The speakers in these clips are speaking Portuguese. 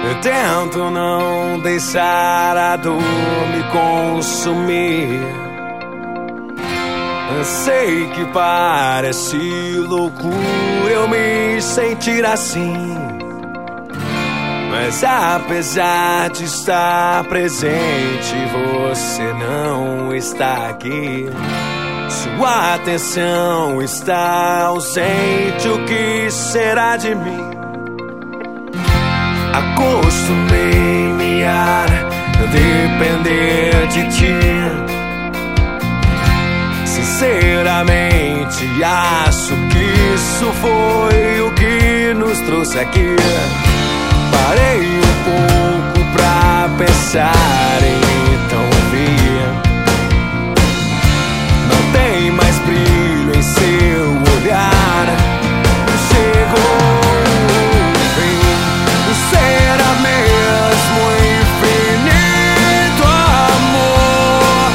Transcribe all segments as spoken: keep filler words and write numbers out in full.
Eu tento não deixar a dor me consumir. Eu sei que parece loucura eu me sentir assim, mas apesar de estar presente, você não está aqui. Sua atenção está ausente, o que será de mim? Acostumei-me a depender de ti. Sinceramente, acho que isso foi o que nos trouxe aqui. Parei um pouco pra pensar e então vi: não tem mais brilho em seu olhar. Chegou o fim. Será mesmo infinito amor?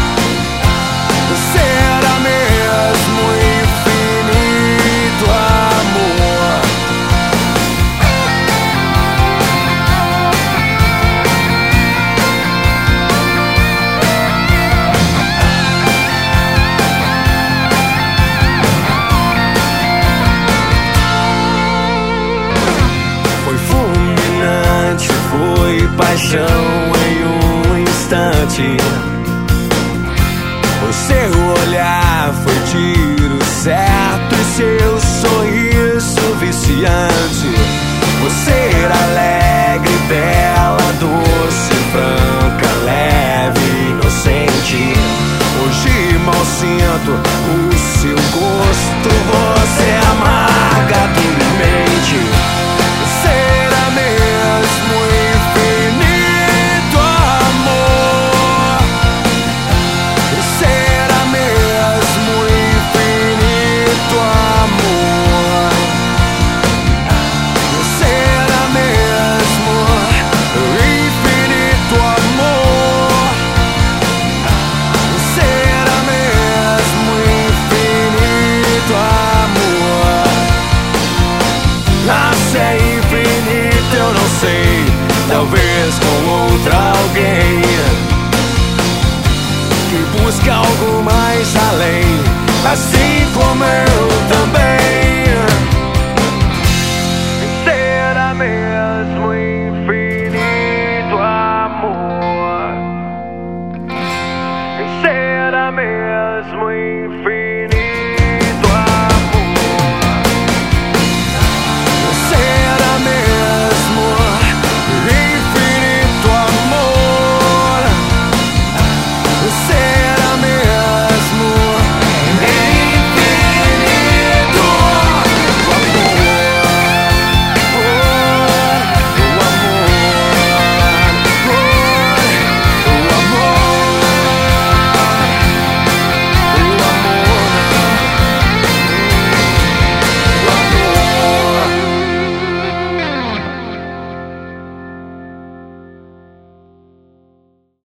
Será mesmo infinito amor? Foi fulminante, foi paixão em um instante. O seu olhar foi tiro certo e seu sorriso viciante. Você era alegre, bela, doce, franca, leve, inocente. Hoje mal sinto o seu gosto, você é amarga, dormente. Será mesmo infinito amor? Será mesmo infinito amor? Será mesmo infinito amor? Será mesmo infinito amor? Ah, se é infinito eu não sei, talvez com outra alguém que busca algo mais além, assim como eu.